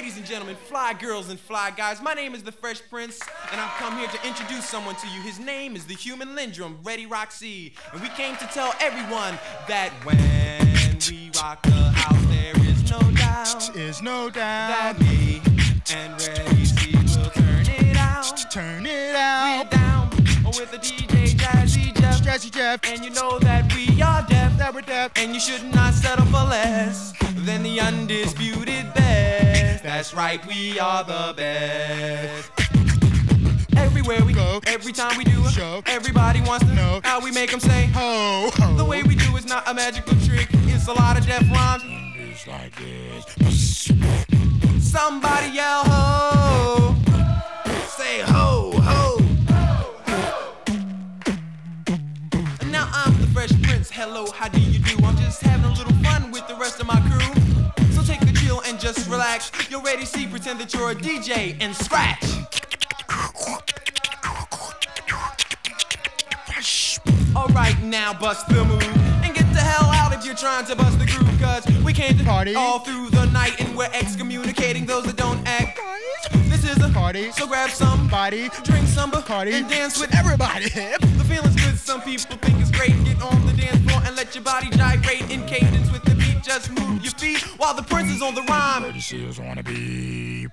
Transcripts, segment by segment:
Ladies and gentlemen, fly girls and fly guys, my name is the Fresh Prince, and I've come here to introduce someone to you. His name is the Human Lindrum, Reddy Roxy, and we came to tell everyone that when we rock the house, there is no doubt, that me and Reddy C will turn it out. We're down with the DJ Jazzy Jeff, and you know that we are deaf, and you should not settle for less than the undisputed best. That's right, we are the best. Everywhere we go, every time we do a show, everybody wants to know how we make them say ho, ho. The way we do is not a magical trick, it's a lot of deaf rhymes. It's like this. Somebody yell ho, say ho, ho. And now I'm the Fresh Prince, hello, how do you do? I'm just having a little fun with the rest of my crew. So take the chill and just relax. You're ready to see, pretend that you're a DJ and scratch. Alright, now bust the move and get the hell out if you're trying to bust the groove, cause we came to party all through the night and we're excommunicating those that don't act. This is a party, so grab somebody, drink some Bacardi, and dance with everybody. The feeling's good, some people think it's great. Get on the dance floor and let your body gyrate in cadence with the beat. Just move your feet while the prince is on the rhyme. Dirty Seals wanna be.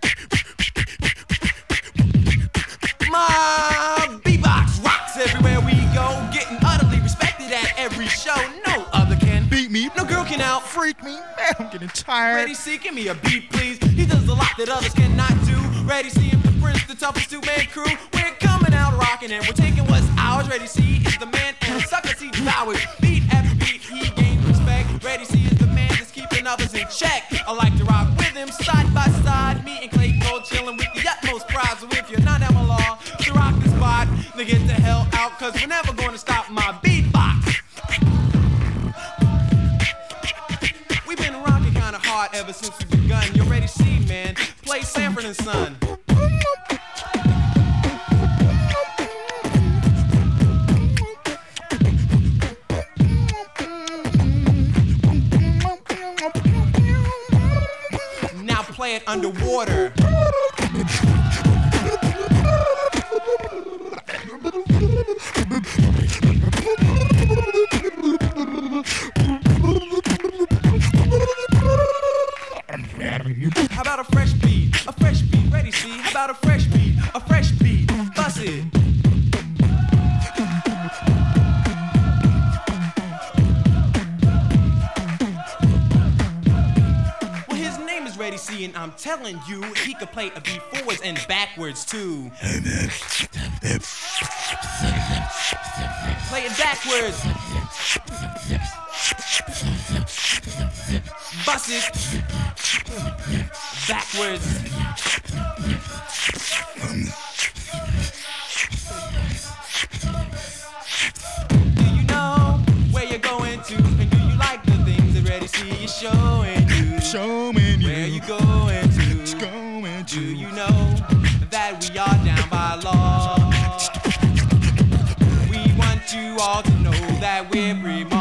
My beatbox rocks everywhere we go, getting utterly respected at every show. No other can beat me, no girl can out freak me. Man, I'm getting tired. Reddy C, give me a beat, please. He does a lot that others cannot do. Reddy C and the Prince, the toughest two-man crew. We're coming out rocking and we're taking what's ours. Reddy C is the man and suckers he devours. Beat after beat, he gains respect. Reddy C is the man that's keeping others in check. I like to rock with him side by side. Me and Clay Gold chilling with the utmost pride. So if you're not MLR to rock the spot, then get the hell out, cause we're never gonna stop my beatbox. We've been rocking kinda hard ever since we begun. You're Reddy C, man. Play Sanford and Son. Now play it underwater. How about a fresh beat? A fresh beat, Reddy C. How about a fresh beat? A fresh beat, bust it. Well, his name is Reddy C, and I'm telling you, he could play a beat forwards and backwards too. Play it backwards. Bust it. Backwards. Do you know where you're going to? And do you like the things that Reddy C is showing you? Where you going to? Do you know that we are down by law? We want you all to know that we're